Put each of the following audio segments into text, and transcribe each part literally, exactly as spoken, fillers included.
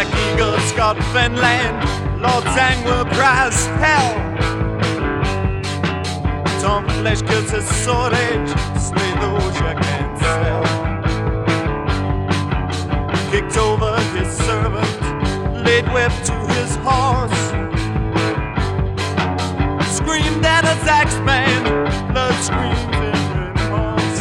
Black Eagle, Scott Finland, Lord Zangwill cries hell. Tom Flesh kills his sword edge, slay those you can't sell. Kicked over his servant, laid whip to his horse. Screamed at his axeman, blood screamed in remorse.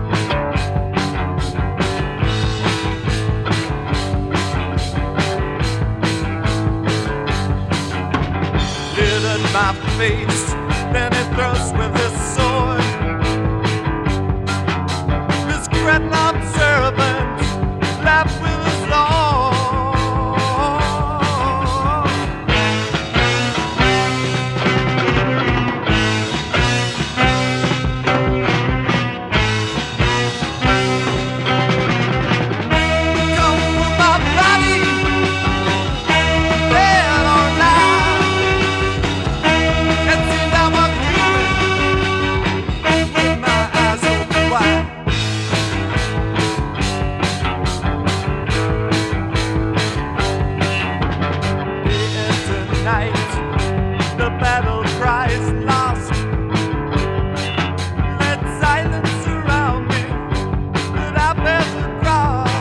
Lit at my face, then he thrusts with his sword. This Cretan observant laughed with his lord. Come with my body, dead or alive, and see that I'm dreaming with my eyes open wide. Day into night, the battle cry is lost. Let silence surround me, but I bear the cross.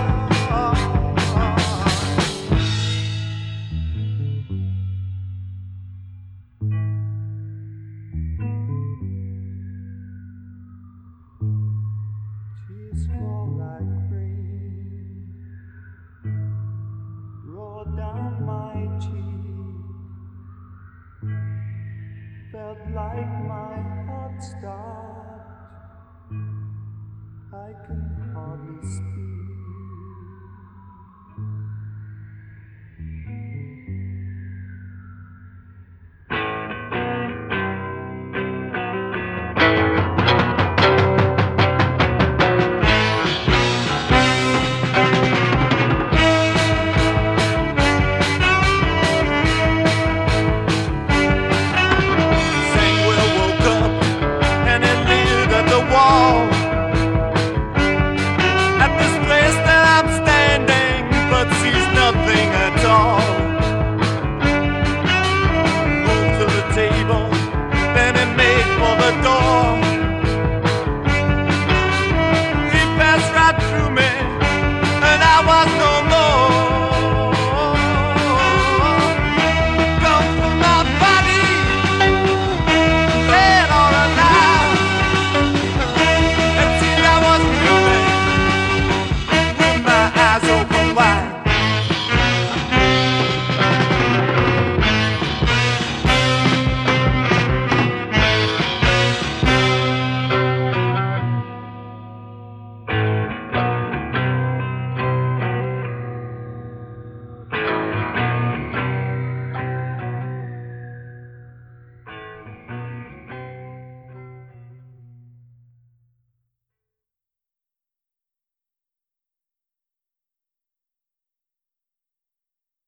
Tears fall like rain, roll down my cheek. Felt like my heart stopped. I can hardly speak. Zangwill woke up and he leered at the wall. At this place that I'm standing, but sees nothing at all. Moved to the table, then he made for the door. He passed right through me, and I was no